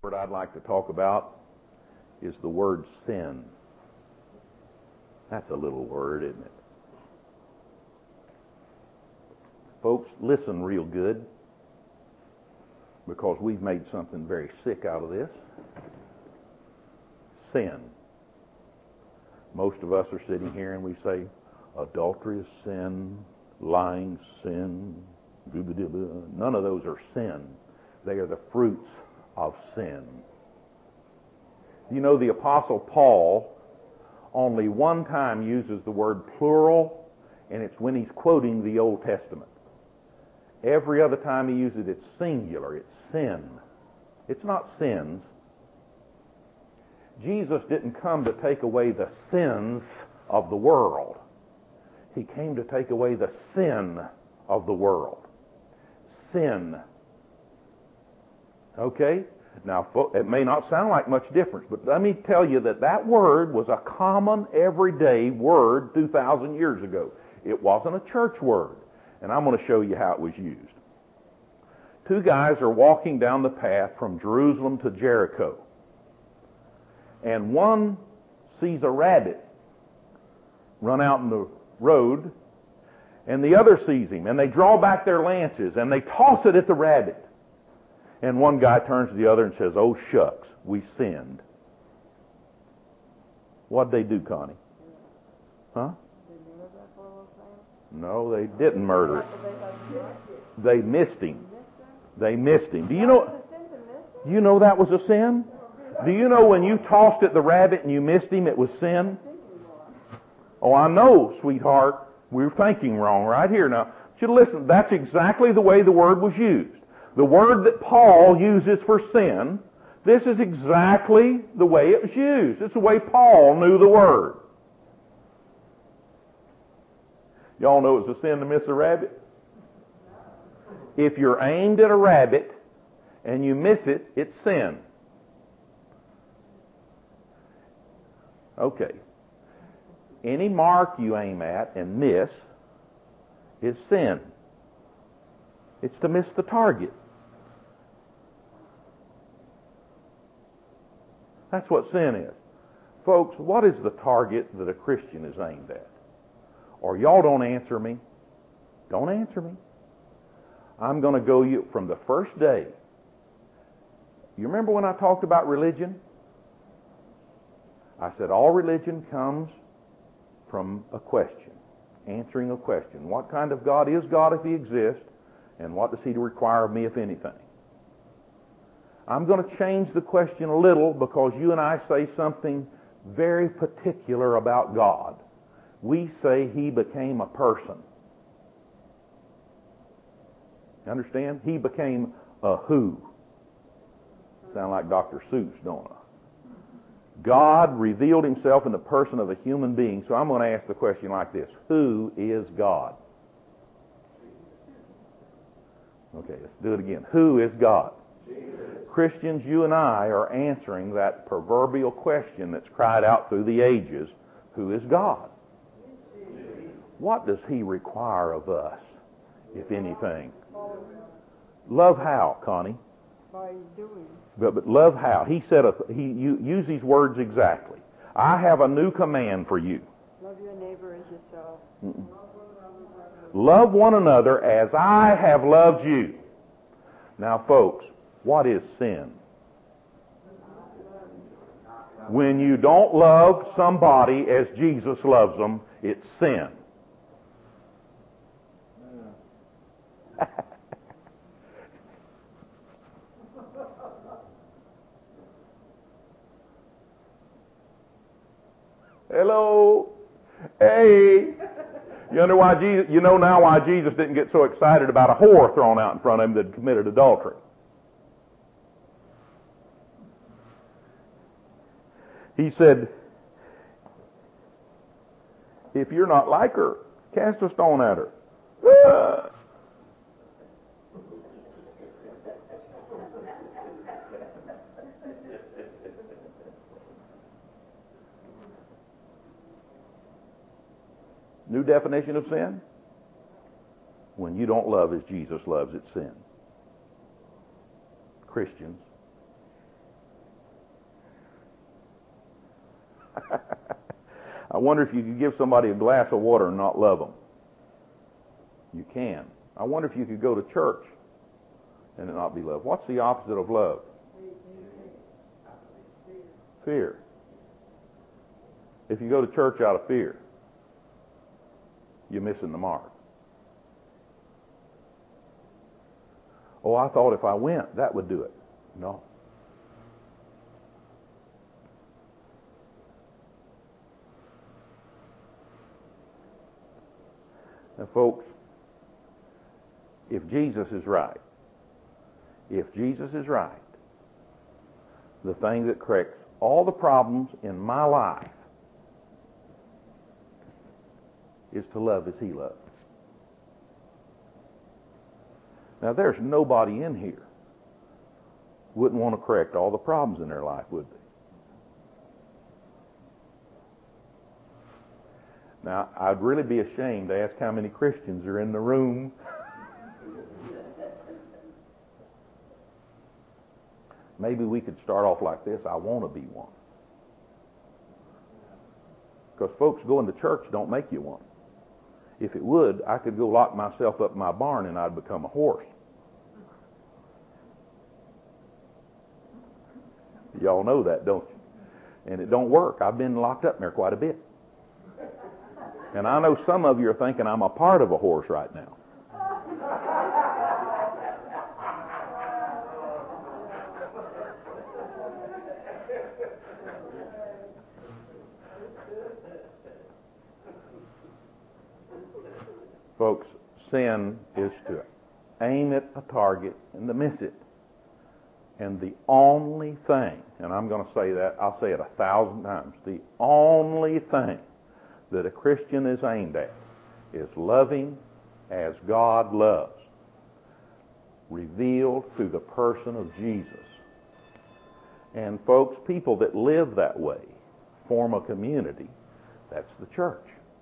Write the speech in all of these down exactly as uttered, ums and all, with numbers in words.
word I'd like to talk about is the word sin. That's a little word, isn't it? Folks, listen real good, because we've made something very sick out of this. Sin. Most of us are sitting here and we say, adultery is sin, lying sin, none of those are sin. They are the fruits of sin. You know, the Apostle Paul only one time uses the word plural, and it's when he's quoting the Old Testament. Every other time he uses it, it's singular. It's sin. It's not sins. Jesus didn't come to take away the sins of the world. He came to take away the sin of the world. Sin. Okay? Now, it may not sound like much difference, but let me tell you that that word was a common, everyday word two thousand years ago. It wasn't a church word. And I'm going to show you how it was used. Two guys are walking down the path from Jerusalem to Jericho. And one sees a rabbit run out in the road, and the other sees him, and they draw back their lances, and they toss it at the rabbit. And one guy turns to the other and says, "Oh, shucks, we sinned." What'd they do, Connie? Huh? No, they didn't murder him. They missed him. They missed him. Do you know? Do you know that was a sin? Do you know when you tossed at the rabbit and you missed him, it was sin? Oh, I know, sweetheart. We're thinking wrong right here. Now, you listen. That's exactly the way the word was used. The word that Paul uses for sin, this is exactly the way it was used. It's the way Paul knew the word. Y'all know it's a sin to miss a rabbit? If you're aimed at a rabbit and you miss it, it's sin. Okay. Any mark you aim at and miss is sin. It's to miss the target. That's what sin is. Folks, what is the target that a Christian is aimed at? Or y'all don't answer me. Don't answer me. I'm going to go you from the first day. You remember when I talked about religion? I said all religion comes from a question, answering a question. What kind of God is God if He exists? And what does He require of me, if anything? I'm going to change the question a little because you and I say something very particular about God. We say He became a person. You understand? He became a who. Sound like Doctor Seuss, don't I? God revealed Himself in the person of a human being. So I'm going to ask the question like this. Who is God? Okay, let's do it again. Who is God? Jesus. Christians, you and I are answering that proverbial question that's cried out through the ages. Who is God? Jesus. What does He require of us, if anything? Love how, Connie? By doing. But, but love how? He said, a, he you, use these words exactly. I have a new command for you. Love your neighbor as yourself. Mm-mm. Love one another as I have loved you. Now, folks, what is sin? When you don't love somebody as Jesus loves them, it's sin. Hello. Hey. You know why Jesus, you know now why Jesus didn't get so excited about a whore thrown out in front of him that committed adultery. He said, if you're not like her, cast a stone at her. Ah. New definition of sin? When you don't love as Jesus loves, it's sin. Christians, I wonder if you could give somebody a glass of water and not love them. You can. I wonder if you could go to church and not be loved. What's the opposite of love? Fear. If you go to church out of fear, you're missing the mark. Oh, I thought if I went, that would do it. No. Now, folks, if Jesus is right, if Jesus is right, the thing that corrects all the problems in my life is to love as He loves. Now, there's nobody in here wouldn't want to correct all the problems in their life, would they? Now, I'd really be ashamed to ask how many Christians are in the room. Maybe we could start off like this: I want to be one. Because folks, going to church don't make you one. If it would, I could go lock myself up in my barn and I'd become a horse. Y'all know that, don't you? And it don't work. I've been locked up in there quite a bit. And I know some of you are thinking I'm a part of a horse right now. Folks, sin is to aim at a target and to miss it. And the only thing, and I'm going to say that, I'll say it a thousand times, the only thing that a Christian is aimed at is loving as God loves, revealed through the person of Jesus. And folks, people that live that way form a community. That's the church.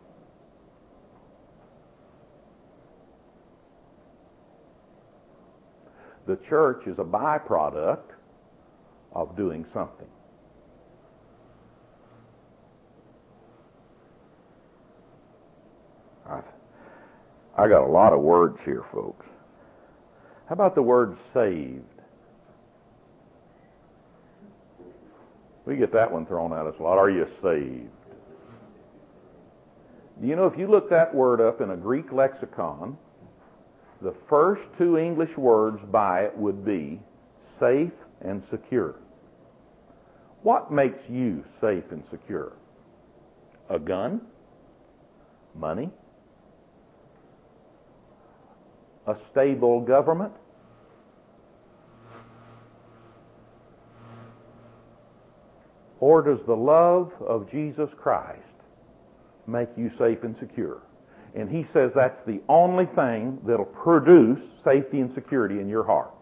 The church is a byproduct of doing something. I, I got a lot of words here, folks. How about the word saved? We get that one thrown at us a lot. Are you saved? You know, if you look that word up in a Greek lexicon, the first two English words by it would be safe and secure. What makes you safe and secure? A gun? Money? A stable government? Or does the love of Jesus Christ make you safe and secure? And he says that's the only thing that'll produce safety and security in your heart.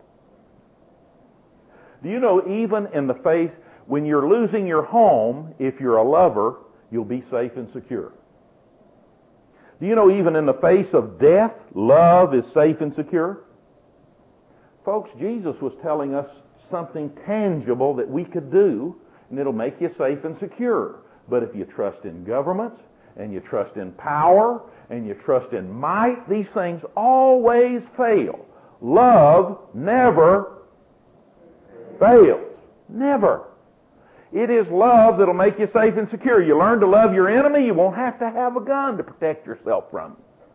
Do you know, even in the face, when you're losing your home, if you're a lover, you'll be safe and secure. Do you know, even in the face of death, love is safe and secure? Folks, Jesus was telling us something tangible that we could do, and it'll make you safe and secure. But if you trust in governments, and you trust in power, and you trust in might, these things always fail. Love never fails. Never. It is love that'll make you safe and secure. You learn to love your enemy, you won't have to have a gun to protect yourself from him.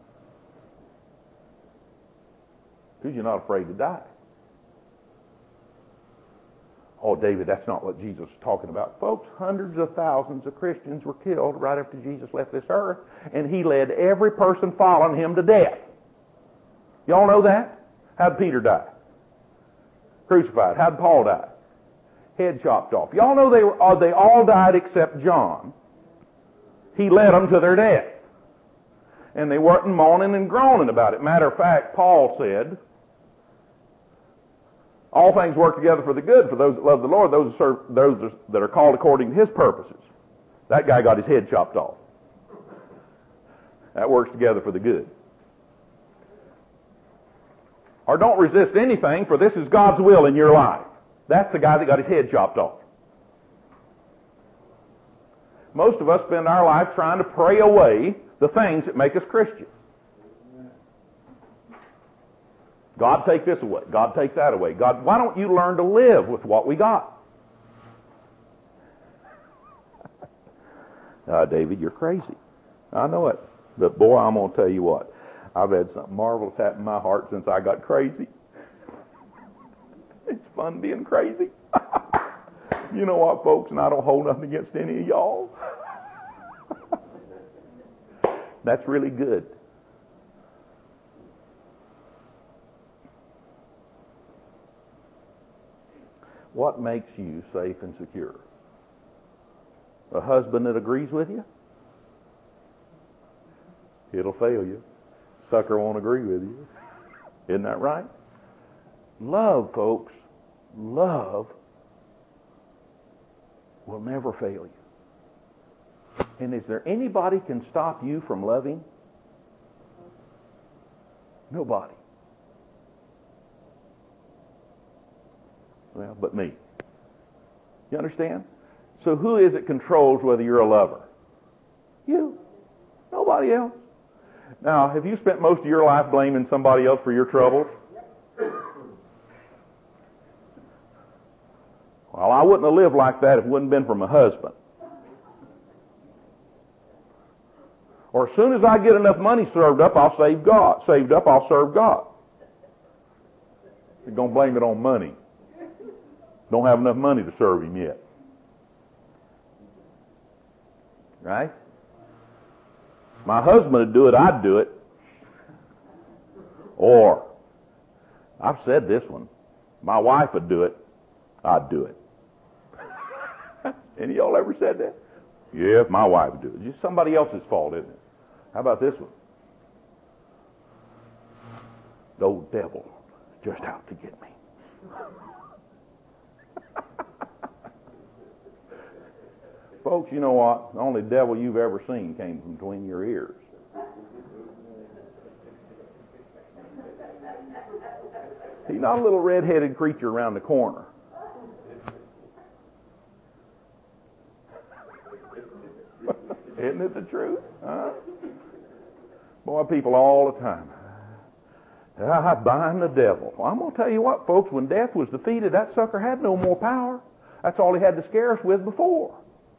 Because you're not afraid to die. Oh, David, that's not what Jesus was talking about. Folks, hundreds of thousands of Christians were killed right after Jesus left this earth, and he led every person following him to death. Y'all know that? How'd Peter die? Crucified. How'd Paul die? Head chopped off. Y'all know they were, uh, they all died except John. He led them to their death. And they weren't moaning and groaning about it. Matter of fact, Paul said, all things work together for the good for those that love the Lord, those that, serve, those that are called according to his purposes. That guy got his head chopped off. That works together for the good. Or don't resist anything, for this is God's will in your life. That's the guy that got his head chopped off. Most of us spend our life trying to pray away the things that make us Christians. God, take this away. God, take that away. God, why don't you learn to live with what we got? Uh, David, you're crazy. I know it. But boy, I'm going to tell you what. I've had something marvelous happen in my heart since I got crazy. It's fun being crazy. You know what, folks? And I don't hold nothing against any of y'all. That's really good. What makes you safe and secure? A husband that agrees with you? It'll fail you. Sucker won't agree with you. Isn't that right? Love, folks, love will never fail you. And is there anybody can stop you from loving? Nobody. Well, but me. You understand? So who is it controls whether you're a lover? You. Nobody else. Now, have you spent most of your life blaming somebody else for your troubles? Well, I wouldn't have lived like that if it wouldn't have been for my husband. Or as soon as I get enough money served up, I'll save God. Saved up, I'll serve God. You're going to blame it on money. Don't have enough money to serve him yet. Right? My husband would do it, I'd do it. Or, I've said this one, my wife would do it, I'd do it. Any of y'all ever said that? Yeah, if my wife would do it. It's just somebody else's fault, isn't it? How about this one? The old devil is just out to get me. Folks, you know what? The only devil you've ever seen came from between your ears. He's not a little red-headed creature around the corner. Isn't it the truth? Huh? Boy, people all the time. I bind the devil. Well, I'm going to tell you what, folks, when death was defeated, that sucker had no more power. That's all he had to scare us with before.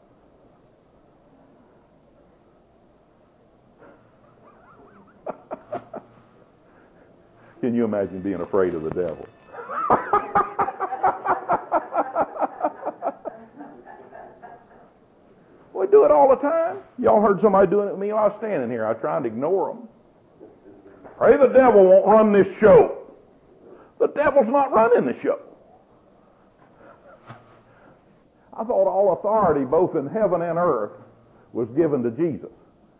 Can you imagine being afraid of the devil? We do it all the time. Y'all heard somebody doing it with me while I was standing here. I was trying to ignore them. Pray the devil won't run this show. The devil's not running the show. I thought all authority, both in heaven and earth, was given to Jesus.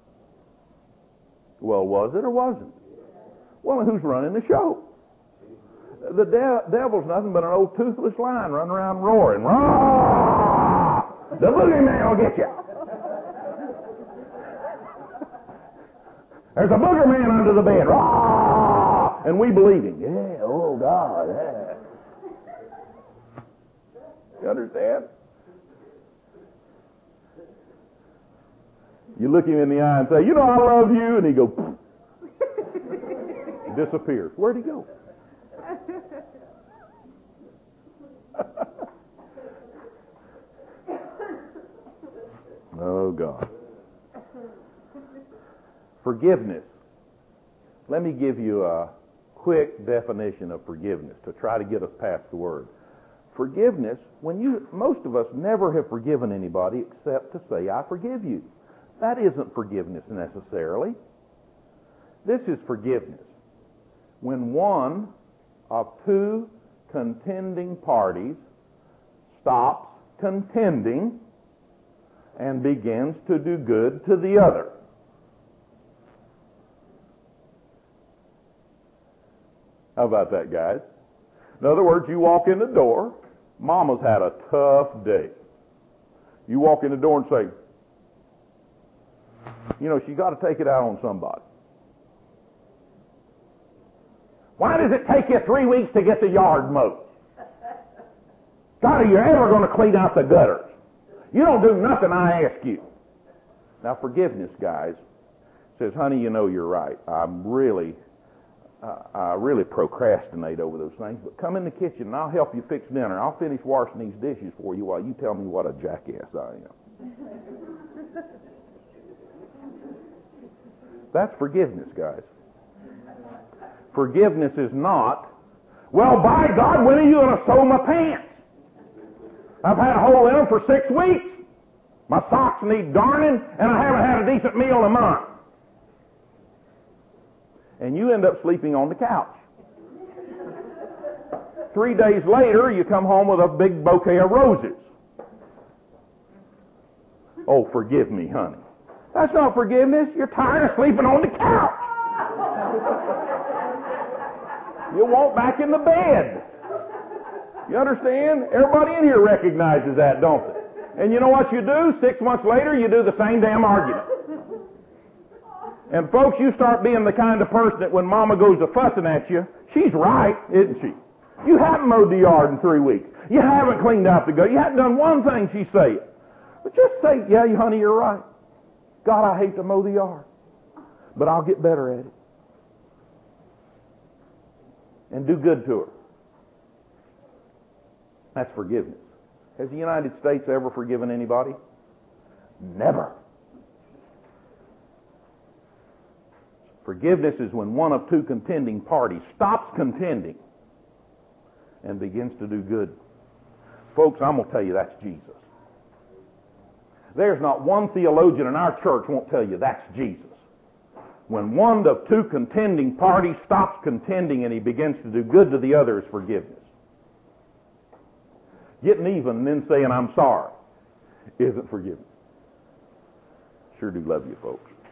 Well, was it or wasn't? Well, who's running the show? The de- devil's nothing but an old toothless lion running around roaring. Roar! The boogeyman will get you. There's a booger man under the bed. Roar! And we believe him. Yeah, oh God, yeah. You understand? You look him in the eye and say, you know I love you, and he goes, disappears. Where'd he go? Oh, God. Forgiveness. Let me give you a quick definition of forgiveness to try to get us past the word. Forgiveness, when you, most of us never have forgiven anybody except to say, I forgive you. That isn't forgiveness necessarily. This is forgiveness. When one of two contending parties stops contending and begins to do good to the other. How about that, guys? In other words, you walk in the door, Mama's had a tough day. You walk in the door and say, you know, she's got to take it out on somebody. Why does it take you three weeks to get the yard mowed? God, are you ever going to clean out the gutters? You don't do nothing I ask you. Now, forgiveness, guys, says, honey, you know you're right. I'm really, uh, I really procrastinate over those things. But come in the kitchen and I'll help you fix dinner. I'll finish washing these dishes for you while you tell me what a jackass I am. That's forgiveness, guys. Forgiveness is not, well, by God, when are you going to sew my pants? I've had a hole in them for six weeks. My socks need darning, and I haven't had a decent meal in a month. And you end up sleeping on the couch. Three days later, you come home with a big bouquet of roses. Oh, forgive me, honey. That's not forgiveness. You're tired of sleeping on the couch. You want back in the bed. You understand? Everybody in here recognizes that, don't they? And you know what you do? Six months later, you do the same damn argument. And folks, you start being the kind of person that when Mama goes to fussing at you, she's right, isn't she? You haven't mowed the yard in three weeks. You haven't cleaned out the gut. You haven't done one thing she's saying. But just say, yeah, you honey, you're right. God, I hate to mow the yard. But I'll get better at it. And do good to her. That's forgiveness. Has the United States ever forgiven anybody? Never. Forgiveness is when one of two contending parties stops contending and begins to do good. Folks, I'm going to tell you that's Jesus. There's not one theologian in our church won't tell you that's Jesus. When one of two contending parties stops contending and he begins to do good to the other is forgiveness. Getting even and then saying, I'm sorry, isn't forgiveness. Sure do love you, folks.